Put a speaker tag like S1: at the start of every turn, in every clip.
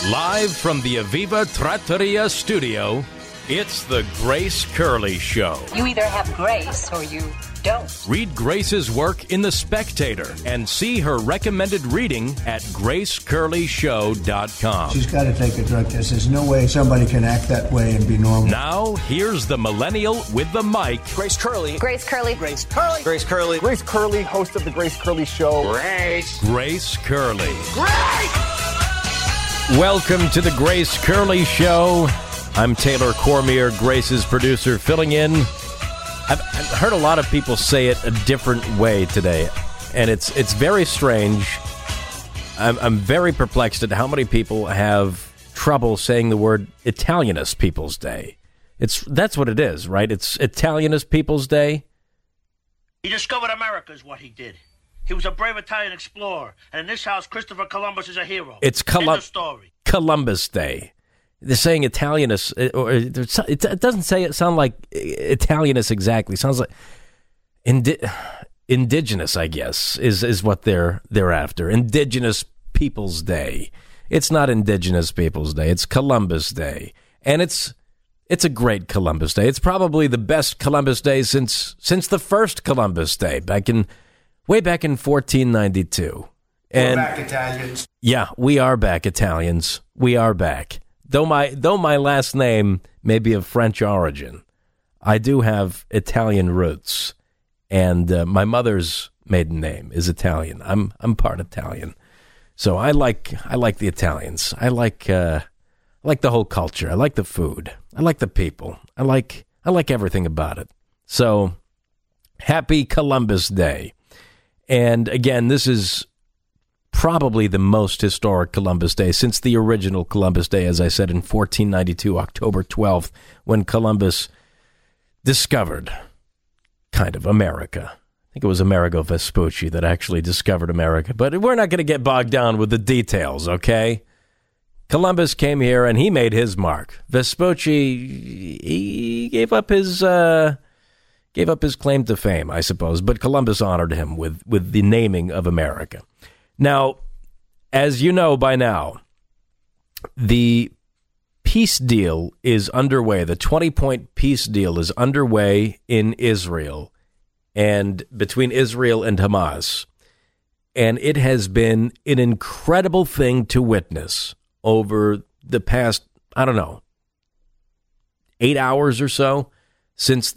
S1: Live from the Aviva Trattoria studio, it's the Grace Curley Show.
S2: You either have grace or you don't.
S1: Read Grace's work in The Spectator and see her recommended reading at gracecurleyshow.com.
S3: She's got to take a drug test. There's no way somebody can act that way and be normal.
S1: Now, here's the millennial with the mic,
S4: Grace Curley.
S5: Grace Curley.
S4: Grace Curley. Grace Curley.
S6: Grace Curley, host of the Grace Curley Show.
S1: Grace Curley.
S4: Grace!
S1: Welcome to the Grace Curley Show. I'm Taylor Cormier, Grace's producer, filling in. I've heard a lot of people say it a different way today, and it's very strange. I'm very perplexed at how many people have trouble saying the word Italianist People's Day. That's what it is, right? It's Italianist People's Day.
S7: He discovered America is what he did. He was a brave Italian explorer, and in this house, Christopher Columbus is a hero.
S1: It's
S7: End of story.
S1: Columbus Day. They're saying Italianist, or it doesn't sound like Italianist exactly. It sounds like indigenous, I guess, is what they're after. Indigenous Peoples Day. It's not Indigenous Peoples Day. It's Columbus Day, and it's a great Columbus Day. It's probably the best Columbus Day since the first Columbus Day way back in 1492. And
S3: We're back, Italians.
S1: Yeah, we are back, Italians. We are back. Though my last name may be of French origin, I do have Italian roots, and my mother's maiden name is Italian. I'm part Italian, so I like the Italians. I like the whole culture. I like the food. I like the people. I like everything about it. So happy Columbus Day. And again, this is probably the most historic Columbus Day since the original Columbus Day, as I said, in 1492, October 12th, when Columbus discovered kind of America. I think it was Amerigo Vespucci that actually discovered America, but we're not going to get bogged down with the details, okay? Columbus came here and he made his mark. Vespucci, he gave up his claim to fame, I suppose, but Columbus honored him with the naming of America. Now, as you know by now, the peace deal is underway. The 20-point peace deal is underway in Israel and between Israel and Hamas. And it has been an incredible thing to witness over the past, 8 hours or so since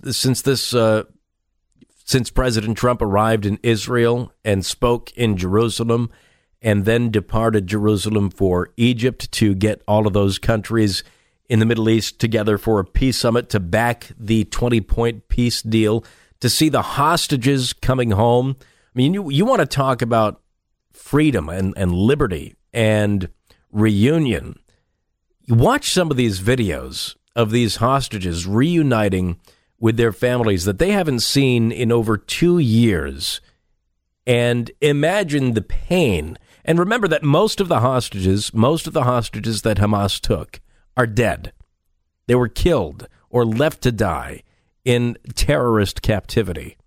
S1: President Trump arrived in Israel and spoke in Jerusalem and then departed Jerusalem for Egypt to get all of those countries in the Middle East together for a peace summit to back the 20-point peace deal, to see the hostages coming home. I mean, you want to talk about freedom and liberty and reunion. You watch some of these videos of these hostages reuniting with their families that they haven't seen in over 2 years. And imagine the pain. And remember that most of the hostages that Hamas took are dead. They were killed or left to die in terrorist captivity.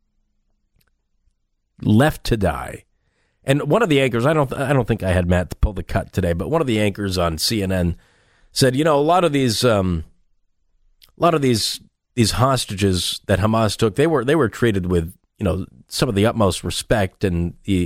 S1: Left to die. And one of the anchors, I don't think I had Matt to pull the cut today, but one of the anchors on CNN said, a lot of these hostages that Hamas took, they were treated with, some of the utmost respect, and they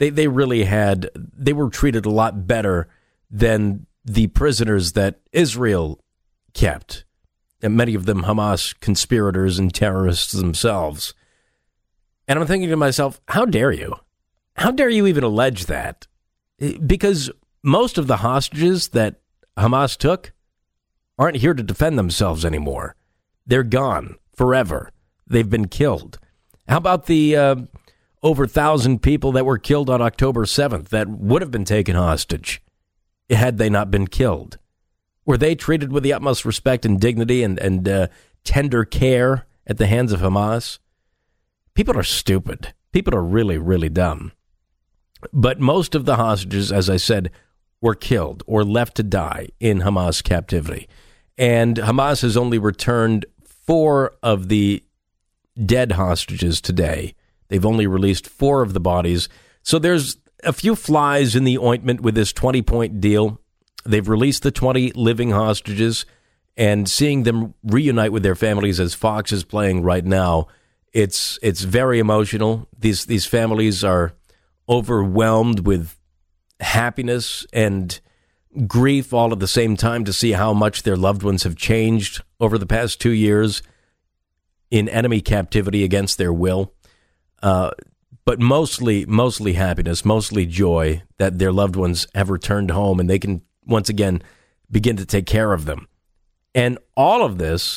S1: were treated a lot better than the prisoners that Israel kept, and many of them Hamas conspirators and terrorists themselves. And I'm thinking to myself, how dare you? How dare you even allege that? Because most of the hostages that Hamas took aren't here to defend themselves anymore. They're gone forever. They've been killed. How about the over 1,000 people that were killed on October 7th that would have been taken hostage had they not been killed? Were they treated with the utmost respect and dignity and tender care at the hands of Hamas? People are stupid. People are really, really dumb. But most of the hostages, as I said, were killed or left to die in Hamas captivity. And Hamas has only returned 4 of the dead hostages today. They've only released 4 of the bodies. So there's a few flies in the ointment with this 20-point deal. They've released the 20 living hostages, and seeing them reunite with their families as Fox is playing right now, it's very emotional. These families are overwhelmed with happiness and grief all at the same time to see how much their loved ones have changed over the past 2 years in enemy captivity against their will. But mostly happiness, mostly joy that their loved ones have returned home and they can once again begin to take care of them. And all of this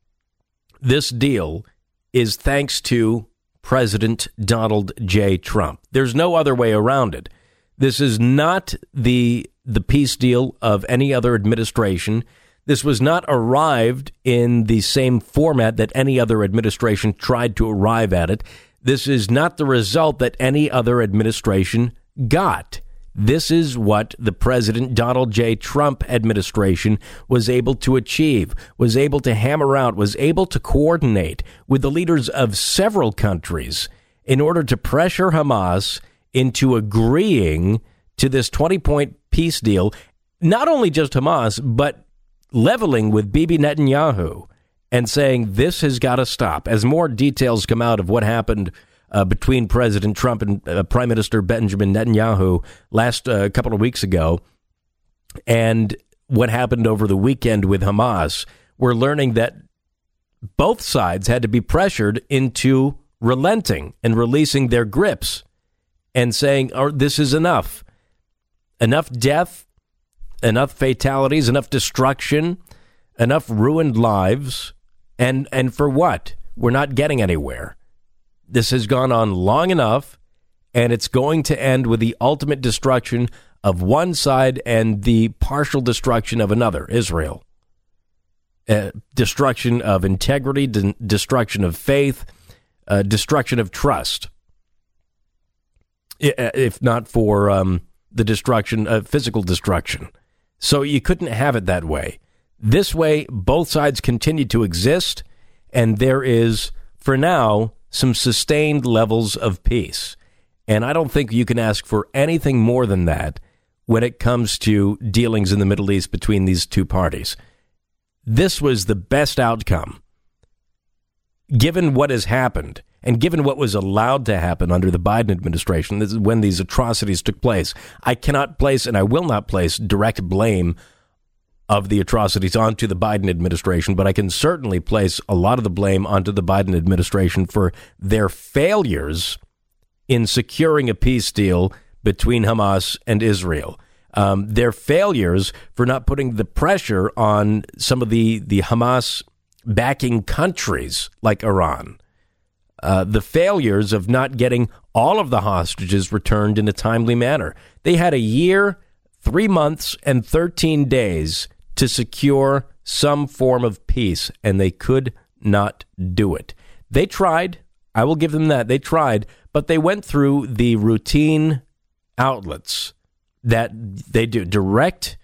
S1: deal is thanks to President Donald J. Trump. There's no other way around it. This is not the peace deal of any other administration. This was not arrived in the same format that any other administration tried to arrive at it. This is not the result that any other administration got. This is what the President Donald J. Trump administration was able to achieve, was able to hammer out, was able to coordinate with the leaders of several countries in order to pressure Hamas into agreeing to this 20-point peace deal, not only just Hamas, but leveling with Bibi Netanyahu and saying this has got to stop. As more details come out of what happened between President Trump and Prime Minister Benjamin Netanyahu last couple of weeks ago, and what happened over the weekend with Hamas, we're learning that both sides had to be pressured into relenting and releasing their grips and saying, oh, this is enough. Enough death, enough fatalities, enough destruction, enough ruined lives. And for what? We're not getting anywhere. This has gone on long enough, and it's going to end with the ultimate destruction of one side and the partial destruction of another, Israel. Destruction of integrity, destruction of faith, destruction of trust. If not for the destruction of physical destruction. So you couldn't have it that way. This way, both sides continue to exist, and there is, for now, some sustained levels of peace. And I don't think you can ask for anything more than that when it comes to dealings in the Middle East between these two parties. This was the best outcome, given what has happened and given what was allowed to happen under the Biden administration. This is when these atrocities took place. I cannot place, and I will not place, direct blame of the atrocities onto the Biden administration, but I can certainly place a lot of the blame onto the Biden administration for their failures in securing a peace deal between Hamas and Israel. Their failures for not putting the pressure on some of the Hamas backing countries like Iran. The failures of not getting all of the hostages returned in a timely manner. They had a year, 3 months, and 13 days to secure some form of peace, and they could not do it. They tried. I will give them that. They tried, but they went through the routine outlets that they do. Direct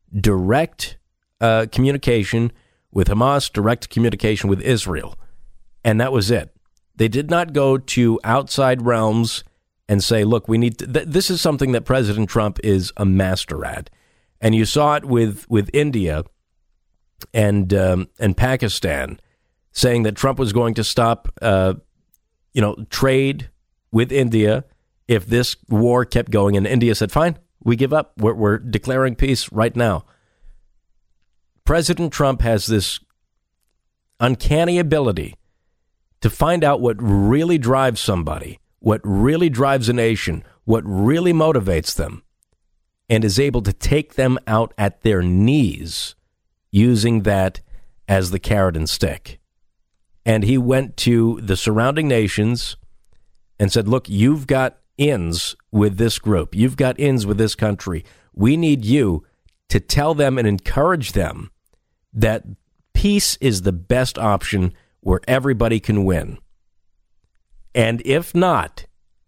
S1: communication with Hamas, direct communication with Israel, and that was it. They did not go to outside realms and say, look, we need to, this is something that President Trump is a master at. And you saw it with India and Pakistan, saying that Trump was going to stop, trade with India if this war kept going. And India said, fine, we give up. We're declaring peace right now. President Trump has this uncanny ability to find out what really drives somebody, what really drives a nation, what really motivates them, and is able to take them out at their knees using that as the carrot and stick. And he went to the surrounding nations and said, look, you've got ins with this group. You've got ins with this country. We need you to tell them and encourage them that peace is the best option where everybody can win. And if not,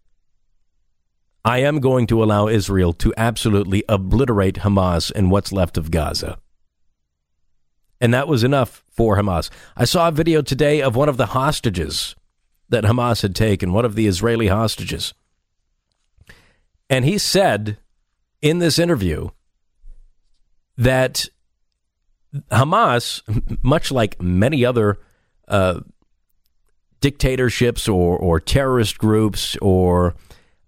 S1: I am going to allow Israel to absolutely obliterate Hamas and what's left of Gaza. And that was enough for Hamas. I saw a video today of one of the hostages that Hamas had taken, one of the Israeli hostages. And he said in this interview that Hamas, much like many other dictatorships or terrorist groups or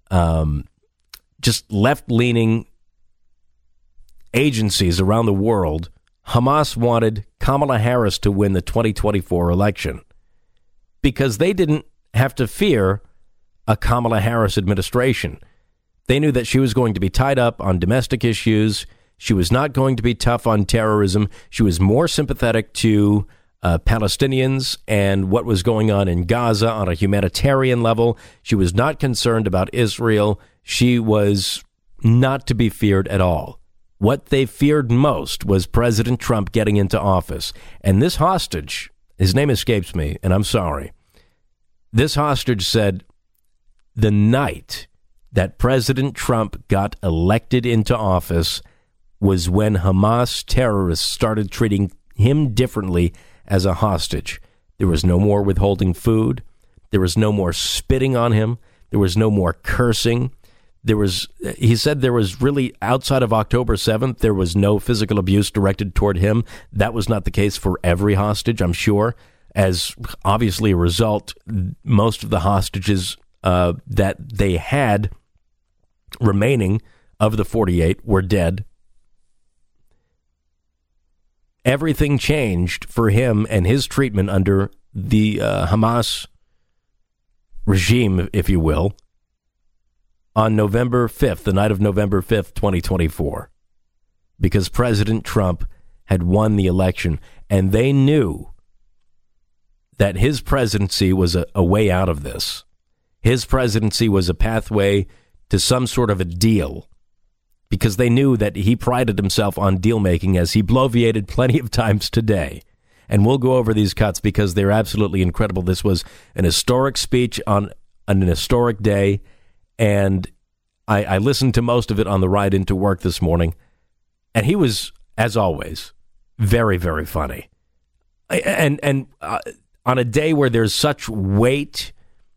S1: just left-leaning agencies around the world, Hamas wanted Kamala Harris to win the 2024 election because they didn't have to fear a Kamala Harris administration. They knew that she was going to be tied up on domestic issues. She was not going to be tough on terrorism. She was more sympathetic to Palestinians and what was going on in Gaza on a humanitarian level. She was not concerned about Israel. She was not to be feared at all. What they feared most was President Trump getting into office. And this hostage, his name escapes me, and I'm sorry. This hostage said the night that President Trump got elected into office was when Hamas terrorists started treating him differently as a hostage. There was no more withholding food. There was no more spitting on him. There was no more cursing. He said there was really, outside of October 7th, there was no physical abuse directed toward him. That was not the case for every hostage, I'm sure. As obviously a result, most of the hostages that they had remaining of the 48 were dead. Everything changed for him and his treatment under the Hamas regime, if you will, on November 5th, the night of November 5th, 2024, because President Trump had won the election, and they knew that his presidency was a way out of this. His presidency was a pathway to some sort of a deal, because they knew that he prided himself on deal-making, as he bloviated plenty of times today. And we'll go over these cuts because they're absolutely incredible. This was an historic speech on an historic day, and I listened to most of it on the ride into work this morning, and he was, as always, very, very funny. And on a day where there's such weight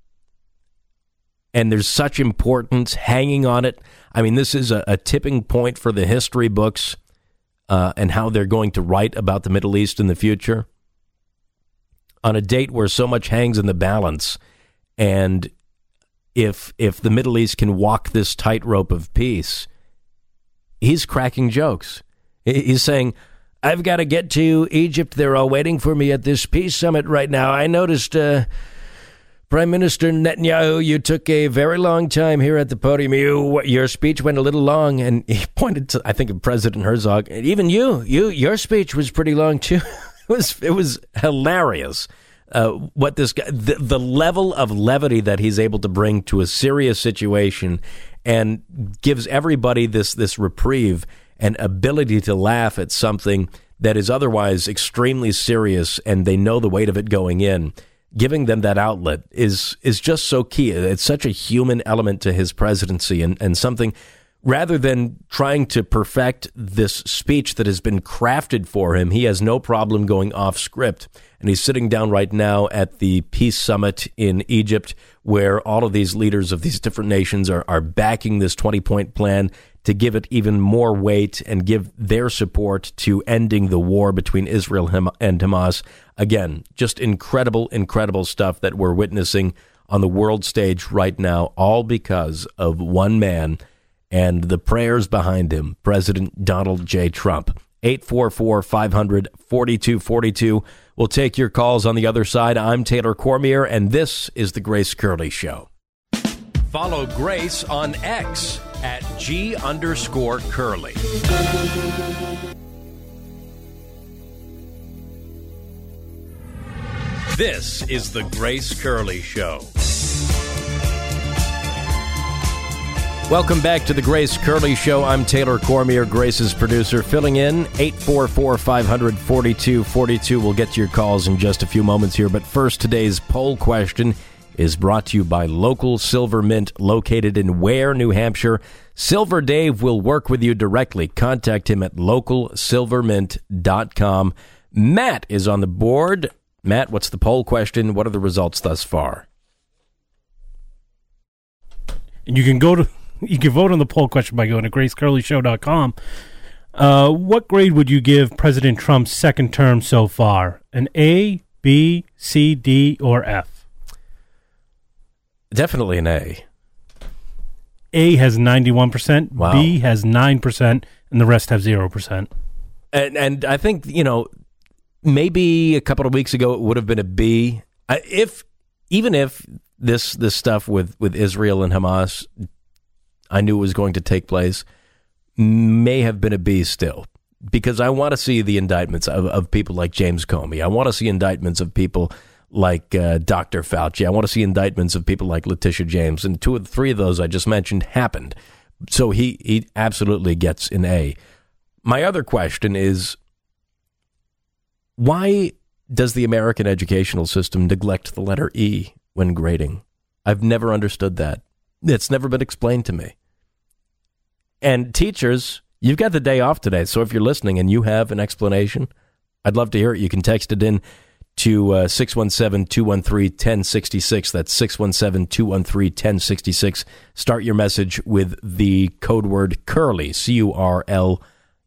S1: and there's such importance hanging on it, I mean, this is a tipping point for the history books and how they're going to write about the Middle East in the future. On a date where so much hangs in the balance, and if the Middle East can walk this tightrope of peace, he's cracking jokes. He's saying, I've got to get to Egypt. They're all waiting for me at this peace summit right now. I noticed, Prime Minister Netanyahu, you took a very long time here at the podium. Your speech went a little long. And he pointed to, I think, of President Herzog. Even your speech was pretty long, too. It was hilarious. What this guy, the level of levity that he's able to bring to a serious situation, and gives everybody this reprieve and ability to laugh at something that is otherwise extremely serious, and they know the weight of it going in. Giving them that outlet is just so key. It's such a human element to his presidency, and something, rather than trying to perfect this speech that has been crafted for him, he has no problem going off script. And he's sitting down right now at the Peace Summit in Egypt, where all of these leaders of these different nations are backing this 20-point plan to give it even more weight and give their support to ending the war between Israel and Hamas. Again, just incredible, incredible stuff that we're witnessing on the world stage right now, all because of one man and the prayers behind him, President Donald J. Trump. 844-500-4242. We'll take your calls on the other side. I'm Taylor Cormier, and this is The Grace Curley Show. Follow Grace on X at @G_Curley. This is The Grace Curley Show. Welcome back to The Grace Curley Show. I'm Taylor Cormier, Grace's producer, filling in. 844-500-4242. We'll get to your calls in just a few moments here. But first, today's poll question is brought to you by Local Silver Mint, located in Ware, New Hampshire. Silver Dave will work with you directly. Contact him at localsilvermint.com. Matt is on the board. Matt, what's the poll question? What are the results thus far?
S5: You can vote on the poll question by going to gracecurleyshow.com. What grade would you give President Trump's second term so far? An A, B, C, D, or F?
S1: Definitely an A.
S5: A has 91%,
S1: Wow.
S5: B has 9%, and the rest have 0%.
S1: And I think, maybe a couple of weeks ago it would have been a B. Even if this stuff with Israel and Hamas I knew was going to take place, may have been a B still. Because I want to see the indictments of people like James Comey. I want to see indictments of people like Dr. Fauci. I want to see indictments of people like Letitia James. And 2 or 3 of those I just mentioned happened. So he absolutely gets an A. My other question is, why does the American educational system neglect the letter E when grading? I've never understood that. It's never been explained to me. And teachers, you've got the day off today, so if you're listening and you have an explanation, I'd love to hear it. You can text it in to 617-213-1066. That's 617-213-1066. Start your message with the code word Curley, Curley.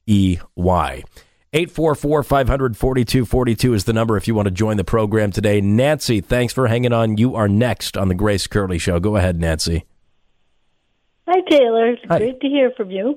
S1: 844-500-4242 is the number if you want to join the program today. Nancy, thanks for hanging on. You are next on the Grace Curley Show. Go ahead, Nancy.
S8: Hi, Taylor. It's
S1: Hi.
S8: great to hear from you.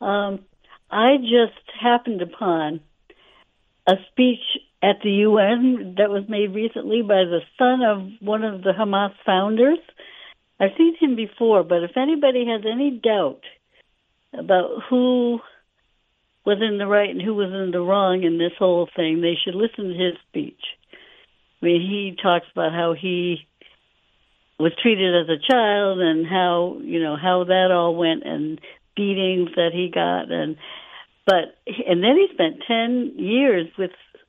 S8: I just happened upon a speech at the UN that was made recently by the son of one of the Hamas founders. I've seen him before, but if anybody has any doubt about who was in the right and who was in the wrong in this whole thing, they should listen to his speech. I mean, he talks about how he was treated as a child and how that all went, and beatings that he got, and then he spent 10 years with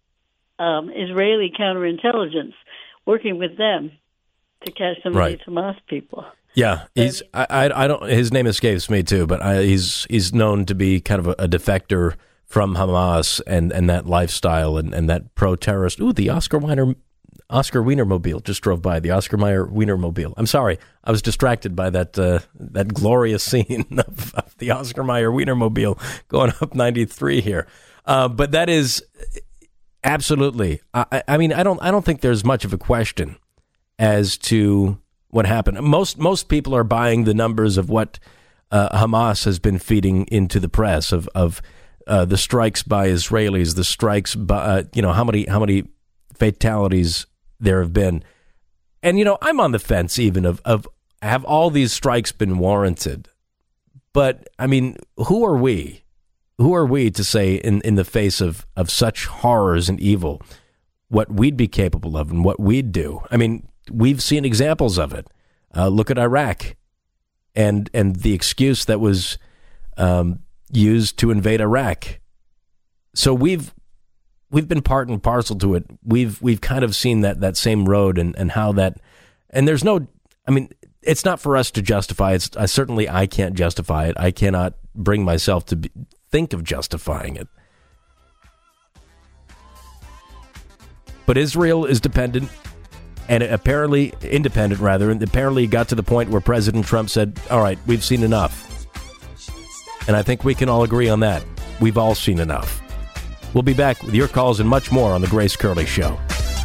S8: Israeli counterintelligence, working with them to catch some of these Hamas people.
S1: Yeah, I don't. His name escapes me too, but he's known to be kind of a defector from Hamas and that lifestyle and that pro-terrorist. Ooh, the Oscar Wienermobile just drove by. The Oscar Mayer Wienermobile. I'm sorry, I was distracted by that glorious scene of the Oscar Mayer Wienermobile going up 93 here. But that is absolutely. I mean, I don't think there's much of a question as to what happened. Most people are buying the numbers of what Hamas has been feeding into the press of the strikes by Israelis, the strikes by how many fatalities there have been. And I'm on the fence even of have all these strikes been warranted? But I mean, who are we to say in the face of such horrors and evil what we'd be capable of and what we'd do? I mean, we've seen examples of it. Look at Iraq and the excuse that was used to invade Iraq. So we've been part and parcel to it. We've kind of seen that same road and how that, and there's no, I mean, it's not for us to justify it. I can't justify it. I cannot bring myself to think of justifying it. But Israel is dependent. And apparently independent, rather, and apparently got to the point where President Trump said, all right, we've seen enough. And I think we can all agree on that. We've all seen enough. We'll be back with your calls and much more on The Grace Curley Show.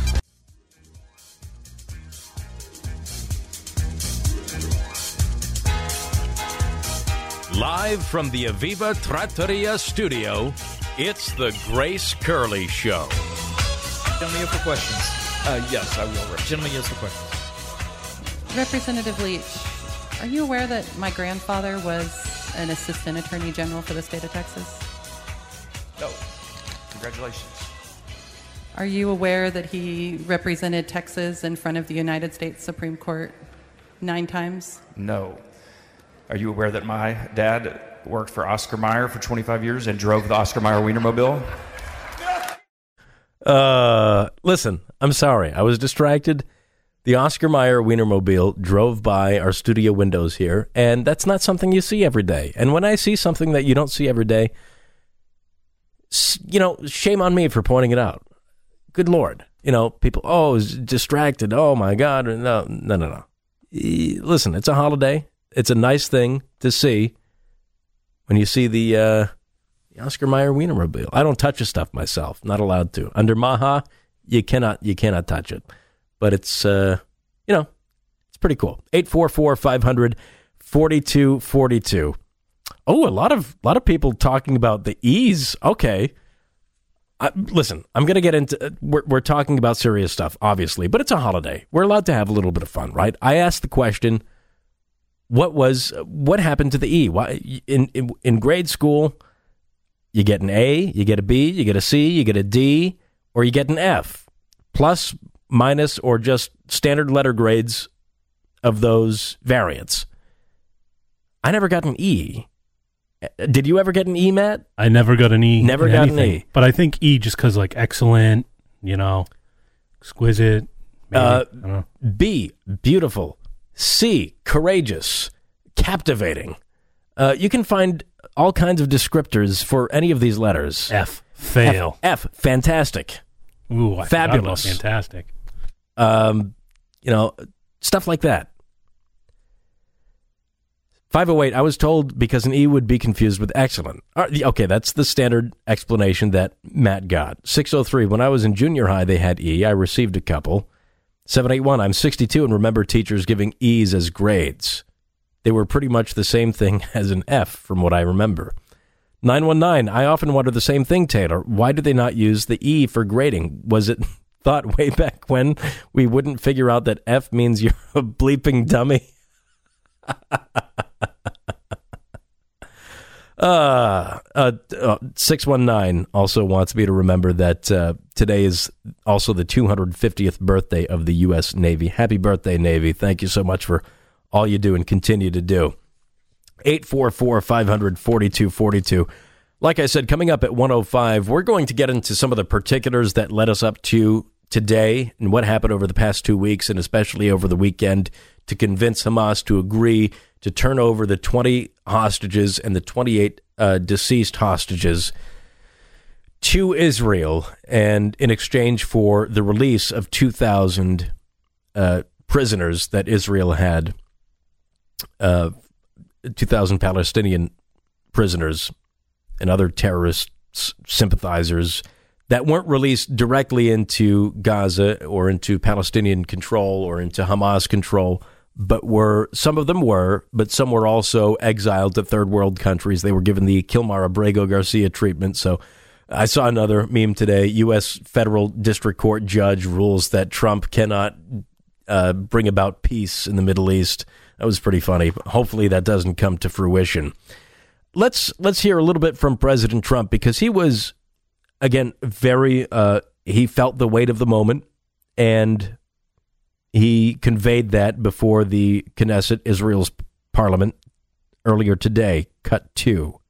S1: Live from the Aviva Trattoria studio, it's The Grace Curley Show.
S9: Gentlemen, for questions. Yes, I will. Gentlemen, yes for questions.
S10: Representative Leach, are you aware that my grandfather was an assistant attorney general for the state of Texas?
S9: No. Congratulations.
S10: Are you aware that he represented Texas in front of the United States Supreme Court 9 times?
S9: No. Are you aware that my dad worked for Oscar Mayer for 25 years and drove the Oscar Mayer Wienermobile?
S1: Listen, I'm sorry. I was distracted. The Oscar Mayer Wienermobile drove by our studio windows here, and that's not something you see every day. And when I see something that you don't see every day, shame on me for pointing it out. Good Lord. People, distracted. Oh, my God. No. Listen, it's a holiday. It's a nice thing to see when you see the The Oscar Mayer Wienermobile. I don't touch the stuff myself. Not allowed to. Under Maha, you cannot touch it. But it's, it's pretty cool. 844-500-4242. Oh, a lot of people talking about the E's. Okay. Listen, I'm going to get into, we're talking about serious stuff, obviously, but it's a holiday. We're allowed to have a little bit of fun, right? I asked the question, what happened to the E? Why in grade school, you get an A, you get a B, you get a C, you get a D, or you get an F. Plus, minus, or just standard letter grades of those variants. I never got an E. Did you ever get an E, Matt?
S5: I never got an E.
S1: Never got an E.
S5: But I think E just because, like, excellent, exquisite. Maybe. I don't know.
S1: B, beautiful. C, courageous, captivating. You can find all kinds of descriptors for any of these letters.
S5: F, fail.
S1: F, fantastic.
S5: Ooh,
S1: fabulous.
S5: Fantastic.
S1: Stuff like that. 508, I was told because an E would be confused with excellent. Okay, that's the standard explanation that Matt got. 603, when I was in junior high, they had E. I received a couple. 781, I'm 62 and remember teachers giving E's as grades. They were pretty much the same thing as an F, from what I remember. 919, I often wonder the same thing, Taylor. Why do they not use the E for grading? Was it thought way back when we wouldn't figure out that F means you're a bleeping dummy? 619 also wants me to remember that today is also the 250th birthday of the U.S. Navy. Happy birthday, Navy. Thank you so much for all you do and continue to do. 844-500-4242. Like I said, coming up at 105, we're going to get into some of the particulars that led us up to today and what happened over the past 2 weeks and especially over the weekend to convince Hamas to agree to turn over the 20 hostages and the 28 deceased hostages to Israel, and in exchange for the release of 2,000 prisoners that Israel had, 2,000 Palestinian prisoners and other terrorist sympathizers that weren't released directly into Gaza or into Palestinian control or into Hamas control, but some of them were, but some were also exiled to third world countries. They were given the Kilmar Abrego Garcia treatment. So I saw another meme today. U.S. federal district court judge rules that Trump cannot bring about peace in the Middle East. That was pretty funny. Hopefully that doesn't come to fruition. Let's hear a little bit from President Trump, because he was, again, very, he felt the weight of the moment, and he conveyed that before the Knesset, Israel's parliament, earlier today. Cut 2.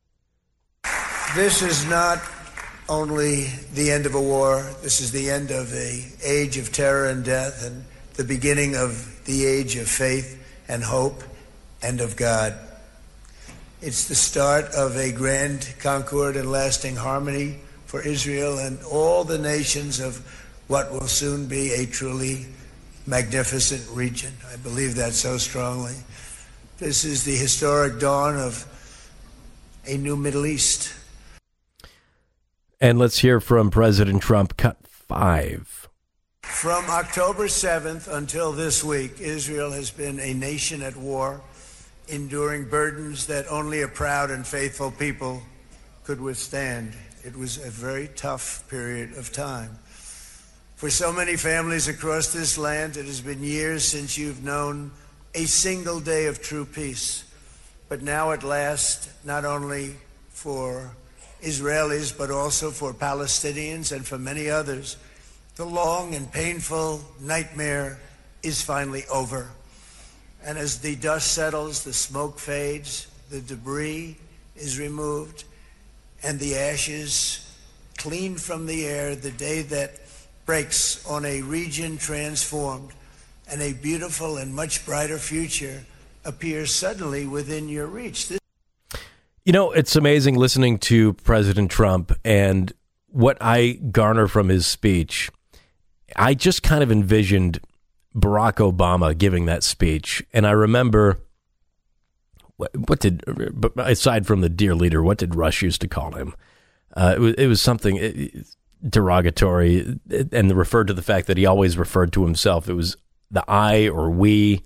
S3: This is not only the end of a war. This is the end of the age of terror and death, and the beginning of the age of faith and hope and of God. It's the start of a grand concord and lasting harmony for Israel and all the nations of what will soon be a truly magnificent region. I believe that so strongly. This is the historic dawn of a new Middle East.
S1: And let's hear from President Trump, cut 5.
S3: From October 7th until this week, Israel has been a nation at war, enduring burdens that only a proud and faithful people could withstand. It was a very tough period of time. For so many families across this land, it has been years since you've known a single day of true peace. But now at last, not only for Israelis, but also for Palestinians and for many others, the long and painful nightmare is finally over. And as the dust settles, the smoke fades, the debris is removed, and the ashes cleaned from the air, the day that breaks on a region transformed, and a beautiful and much brighter future appears suddenly within your reach.
S1: It's amazing listening to President Trump, and what I garner from his speech, I just kind of envisioned Barack Obama giving that speech. And I remember what did, but aside from the dear leader, what did Rush used to call him? It was something derogatory, and referred to the fact that he always referred to himself. It was the I or we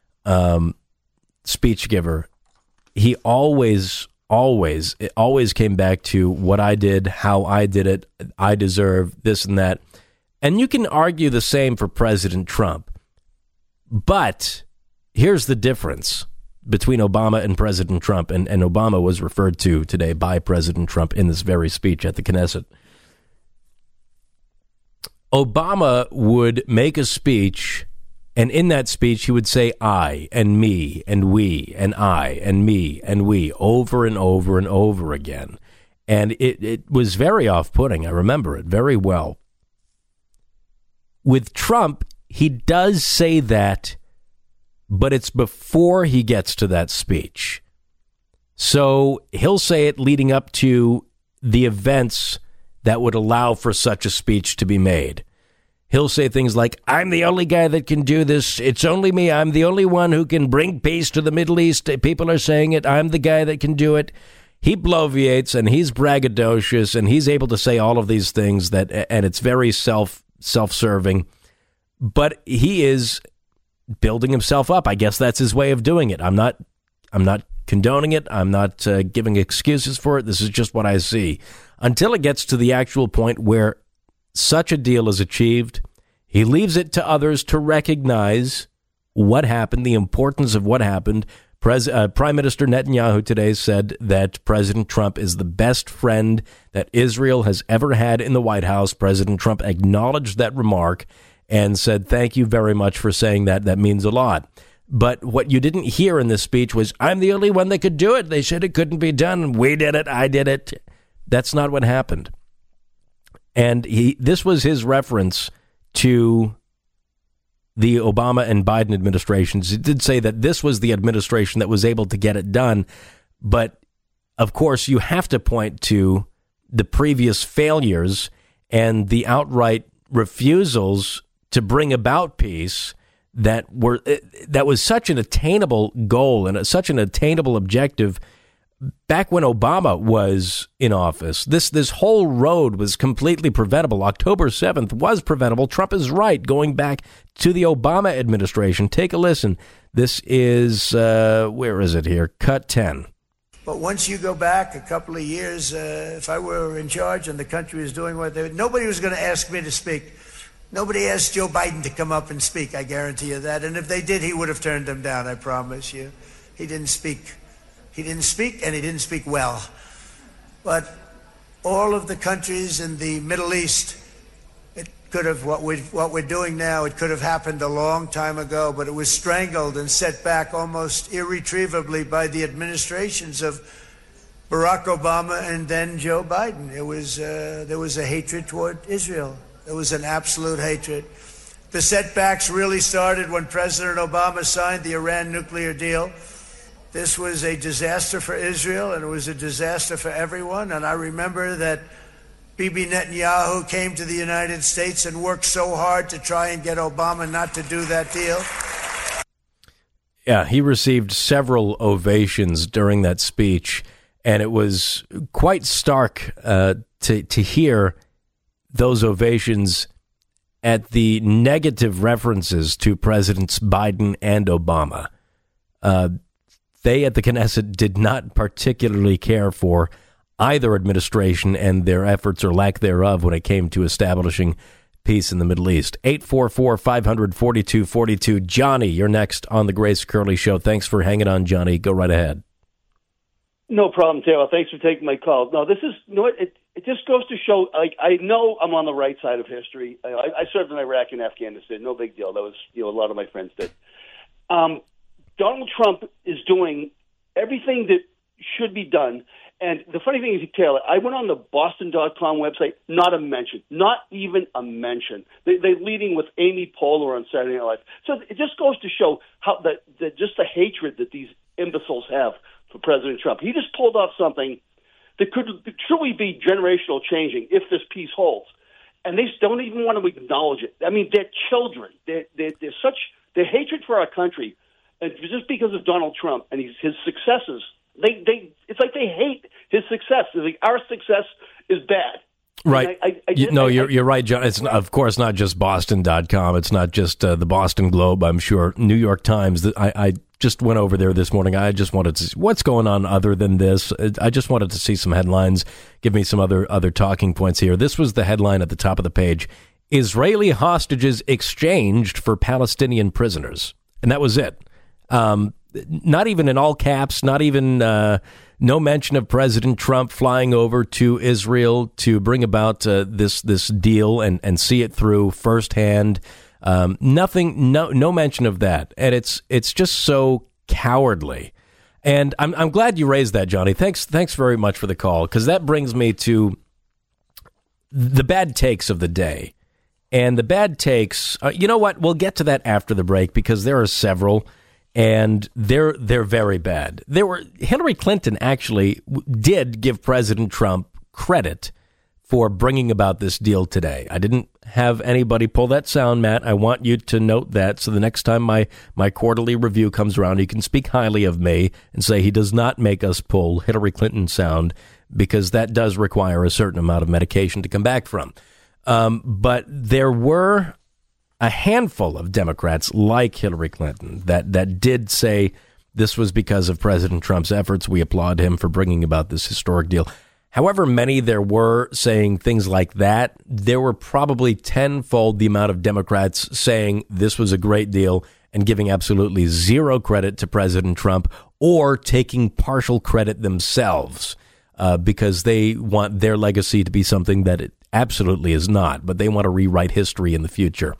S1: speech giver. He always came back to what I did, how I did it, I deserve this and that. And you can argue the same for President Trump. But here's the difference between Obama and President Trump, and Obama was referred to today by President Trump in this very speech at the Knesset. Obama would make a speech, and in that speech he would say I and me and we and I and me and we over and over and over again. And it was very off-putting. I remember it very well. With Trump, he does say that, but it's before he gets to that speech. So he'll say it leading up to the events that would allow for such a speech to be made. He'll say things like, I'm the only guy that can do this. It's only me. I'm the only one who can bring peace to the Middle East. People are saying it. I'm the guy that can do it. He bloviates and he's braggadocious and he's able to say all of these things and it's very self-serving. But he is building himself up. I guess that's his way of doing it. I'm not condoning it. I'm not giving excuses for it. This is just what I see. Until it gets to the actual point where such a deal is achieved, he leaves it to others to recognize what happened, the importance of what happened. Prime Minister Netanyahu today said that President Trump is the best friend that Israel has ever had in the White House. President Trump acknowledged that remark and said, thank you very much for saying that. That means a lot. But what you didn't hear in this speech was, I'm the only one that could do it. They said it couldn't be done. We did it. I did it. That's not what happened. And this was his reference to the Obama and Biden administrations. He did say that this was the administration that was able to get it done. But, of course, you have to point to the previous failures and the outright refusals to bring about peace that was such an attainable goal and such an attainable objective back when Obama was in office. This whole road was completely preventable. October 7th was preventable. Trump is right. Going back to the Obama administration, take a listen. This is, where is it here? Cut 10.
S3: But once you go back a couple of years, if I were in charge and the country was doing what nobody was going to ask me to speak. Nobody asked Joe Biden to come up and speak, I guarantee you that. And if they did, he would have turned them down, I promise you. He didn't speak. He didn't speak, and he didn't speak well. But all of the countries in the Middle East, it could have, what we're doing now, it could have happened a long time ago, but it was strangled and set back almost irretrievably by the administrations of Barack Obama and then Joe Biden. There was a hatred toward Israel. There was an absolute hatred. The setbacks really started when President Obama signed the Iran nuclear deal. This was a disaster for Israel, and it was a disaster for everyone. And I remember that Bibi Netanyahu came to the United States and worked so hard to try and get Obama not to do that deal.
S1: Yeah, he received several ovations during that speech, and it was quite stark to hear those ovations at the negative references to Presidents Biden and Obama. They at the Knesset did not particularly care for either administration and their efforts or lack thereof when it came to establishing peace in the Middle East. 844-500-4242. Johnny, you're next on the Grace Curley Show. Thanks for hanging on, Johnny. Go right ahead.
S11: No problem, Taylor. Thanks for taking my call. No, this is, you know what, it just goes to show, like, I know I'm on the right side of history. I served in Iraq and Afghanistan. No big deal. That was, a lot of my friends did. Donald Trump is doing everything that should be done. And the funny thing is, Taylor, I went on the Boston.com website, not a mention, not even a mention. They're leading with Amy Poehler on Saturday Night Live. So it just goes to show how just the hatred that these imbeciles have for President Trump. He just pulled off something that could truly be generational changing if this peace holds. And they don't even want to acknowledge it. I mean, they're children. Their hatred for our country and just because of Donald Trump and his successes, it's like they hate his success. It's like our success is bad.
S1: Right. You're right, John. It's, of course, not just Boston.com. It's not just the Boston Globe, I'm sure. New York Times. I just went over there this morning. I just wanted to see what's going on other than this. I just wanted to see some headlines, give me some other talking points here. This was the headline at the top of the page. Israeli hostages exchanged for Palestinian prisoners. And that was it. Not even in all caps, not even no mention of President Trump flying over to Israel to bring about this deal and see it through firsthand. Nothing, no mention of that. And it's just so cowardly. And I'm glad you raised that, Johnny. Thanks very much for the call, because that brings me to the bad takes of the day. And the bad takes, you know what? We'll get to that after the break, because there are several. And they're very bad. Hillary Clinton actually did give President Trump credit for bringing about this deal today. I didn't have anybody pull that sound, Matt. I want you to note that, so the next time my quarterly review comes around, you can speak highly of me and say he does not make us pull Hillary Clinton sound, because that does require a certain amount of medication to come back from. But there were a handful of Democrats like Hillary Clinton that did say this was because of President Trump's efforts. We applaud him for bringing about this historic deal. However many there were saying things like that, there were probably tenfold the amount of Democrats saying this was a great deal and giving absolutely zero credit to President Trump, or taking partial credit themselves because they want their legacy to be something that it absolutely is not, but they want to rewrite history in the future.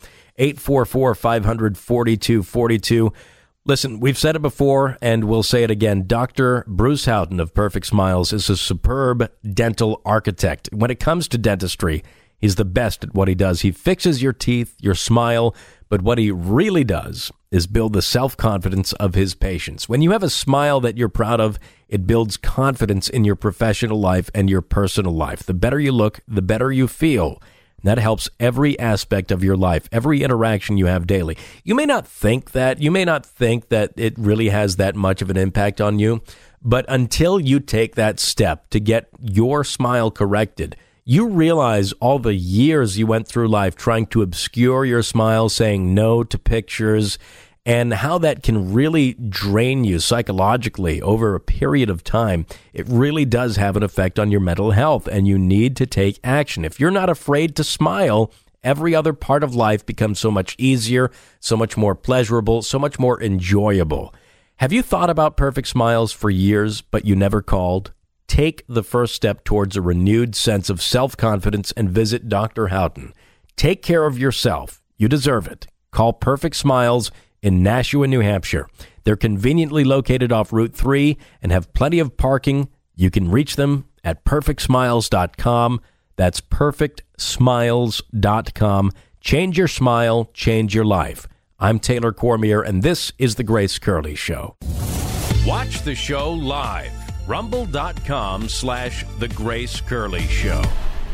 S1: 844-500-4242. Listen, we've said it before, and we'll say it again. Dr. Bruce Houghton of Perfect Smiles is a superb dental architect. When it comes to dentistry, he's the best at what he does. He fixes your teeth, your smile, but what he really does is build the self-confidence of his patients. When you have a smile that you're proud of, it builds confidence in your professional life and your personal life. The better you look, the better you feel. That helps every aspect of your life, every interaction you have daily. You may not think that. You may not think that it really has that much of an impact on you. But until you take that step to get your smile corrected, you realize all the years you went through life trying to obscure your smile, saying no to pictures, and how that can really drain you psychologically over a period of time. It really does have an effect on your mental health, and you need to take action. If you're not afraid to smile, every other part of life becomes so much easier, so much more pleasurable, so much more enjoyable. Have you thought about Perfect Smiles for years, but you never called? Take the first step towards a renewed sense of self-confidence and visit Dr. Houghton. Take care of yourself. You deserve it. Call Perfect Smiles in Nashua, New Hampshire. They're conveniently located off Route 3 and have plenty of parking. You can reach them at perfectsmiles.com. That's perfectsmiles.com. Change your smile, change your life. I'm Taylor Cormier, and this is The Grace Curley Show. Watch the show live. Rumble.com/The Grace Curley Show.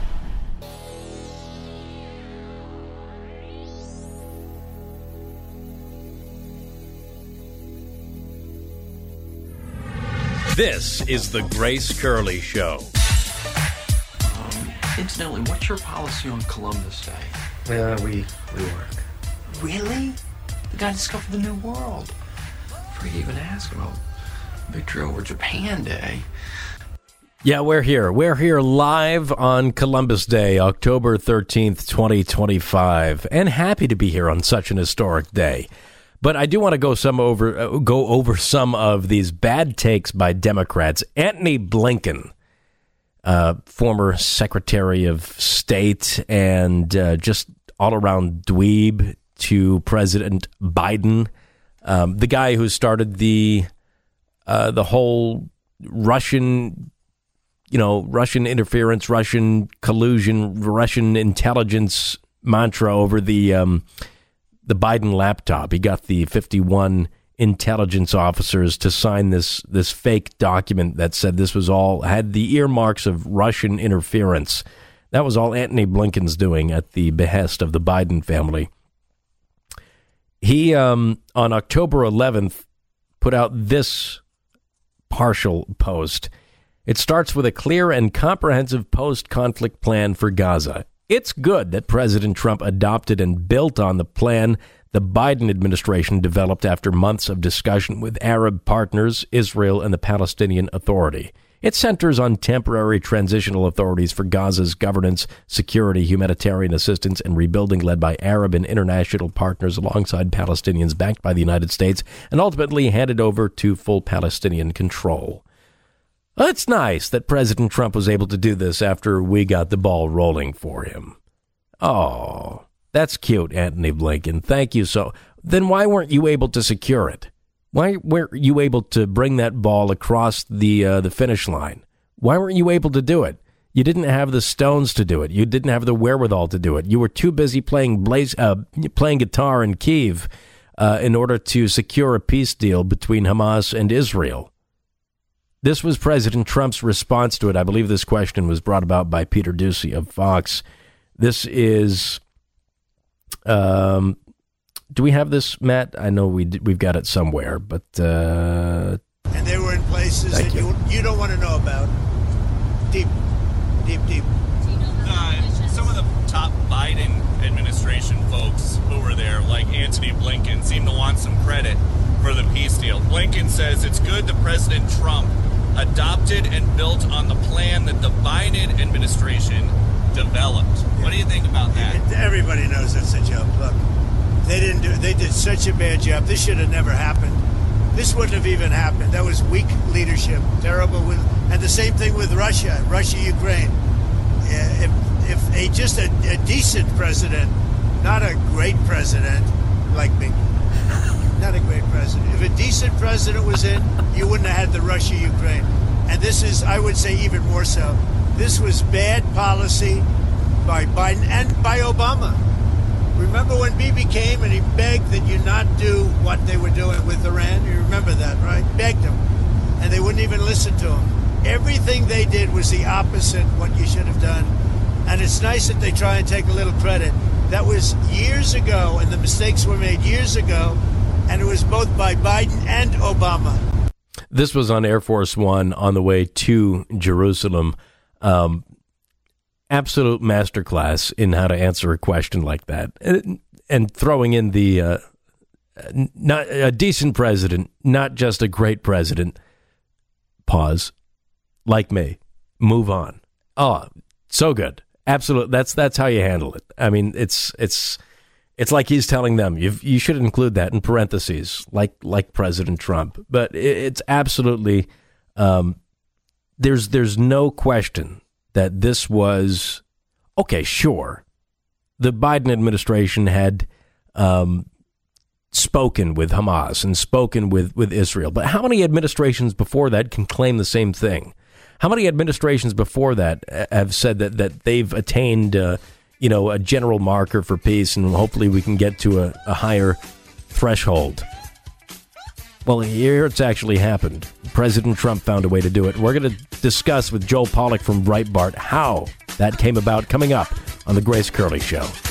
S1: This is The Grace Curley Show.
S12: Incidentally, what's your policy on Columbus Day?
S13: We work.
S12: Really? The guy discovered the New World. Before you even ask about victory over Japan Day.
S1: Yeah, we're here. We're here live on Columbus Day, October 13th, 2025. And happy to be here on such an historic day. But I do want to go over some of these bad takes by Democrats. Antony Blinken, former Secretary of State and just all-around dweeb to President Biden, the guy who started the whole Russian interference, Russian collusion, Russian intelligence mantra over the Biden laptop. He got the 51 intelligence officers to sign this fake document that said this was all, had the earmarks of Russian interference. That was all Antony Blinken's doing at the behest of the Biden family. He, on October 11th, put out this partial post. It starts with a clear and comprehensive post-conflict plan for Gaza. It's good that President Trump adopted and built on the plan the Biden administration developed after months of discussion with Arab partners, Israel, and the Palestinian Authority. It centers on temporary transitional authorities for Gaza's governance, security, humanitarian assistance, and rebuilding led by Arab and international partners alongside Palestinians backed by the United States and ultimately handed over to full Palestinian control. Well, it's nice that President Trump was able to do this after we got the ball rolling for him. Oh, that's cute, Antony Blinken. Thank you. So then why weren't you able to secure it? Why weren't you able to bring that ball across the finish line? Why weren't you able to do it? You didn't have the stones to do it. You didn't have the wherewithal to do it. You were too busy playing guitar in Kyiv in order to secure a peace deal between Hamas and Israel. This was President Trump's response to it. I believe this question was brought about by Peter Doocy of Fox. This is... do we have this, Matt? I know we've got it somewhere, but...
S3: and they were in places that you don't want to know about. Deep.
S14: Some of the top Biden administration folks who were there, like Antony Blinken, seem to want some credit for the peace deal. Blinken says it's good that President Trump adopted and built on the plan that the Biden administration developed. What do you think about that?
S3: Everybody knows that's a joke. Look, they did such a bad job. This should have never happened. This wouldn't have even happened. That was weak leadership, terrible. And the same thing with Russia, Ukraine. If just a decent president, not a great president like me, not a great president. If a decent president was in, you wouldn't have had the Russia-Ukraine. And this is, I would say, even more so. This was bad policy by Biden and by Obama. Remember when Bibi came and he begged that you not do what they were doing with Iran? You remember that, right? Begged them. And they wouldn't even listen to him. Everything they did was the opposite what you should have done. And it's nice that they try and take a little credit. That was years ago, and the mistakes were made years ago, and it was both by Biden and Obama.
S1: This was on Air Force One on the way to Jerusalem. Absolute masterclass in how to answer a question like that. And throwing in the not a decent president, not just a great president. Pause. Like me. Move on. Oh, so good. Absolute. That's how you handle it. I mean, it's like he's telling them you should include that in parentheses, like President Trump. But it's absolutely there's no question that this was okay. Sure, the Biden administration had spoken with Hamas and spoken with Israel, but how many administrations before that can claim the same thing? How many administrations before that have said that they've attained, a general marker for peace, and hopefully we can get to a higher threshold? Well, here it's actually happened. President Trump found a way to do it. We're going to discuss with Joel Pollack from Breitbart how that came about, coming up on The Grace Curley Show.